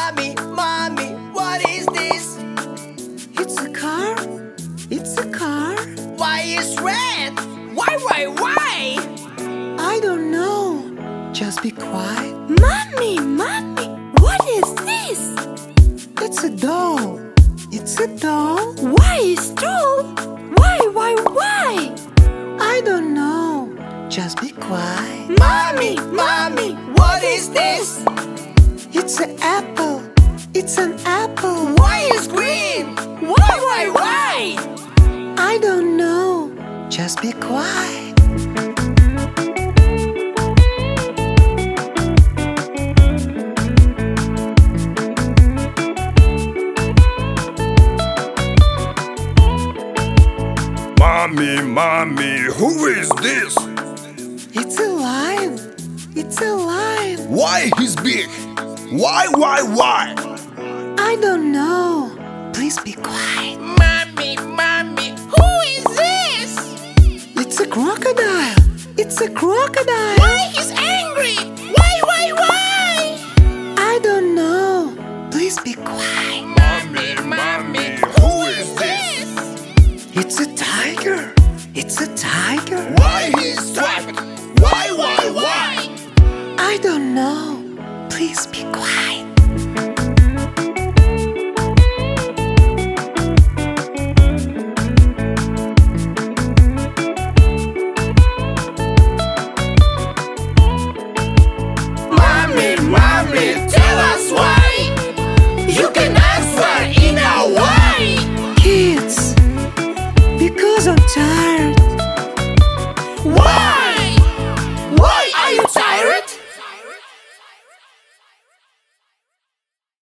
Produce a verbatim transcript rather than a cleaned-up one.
mommy, mommy, what is this? It's a car. It's a car. Why is red? Why, why, why? I don't know. Just be quiet. Mommy, mommy, what is this? It's a doll. It's a doll. Why is doll? Why, why, why? I don't know. Just be quiet. Mommy, mommy, what is this? It's an apple. It's an apple. Why is green? Why, why, why? I don't know. Just be quiet. Mommy, mommy, who is this? It's a lion. It's a lion. Why he's big? Why, why, why? I don't know. Please be quiet. Mommy, mommy, who is this? It's a crocodile. It's a crocodile. Why he's angry? Why, why, why? I don't know. Please be quiet. Mommy, mommy, who is this? It's a tiger. It's a tiger. Why he's striped? Why, why, why? I don't know. Please be quiet. Mommy, mommy,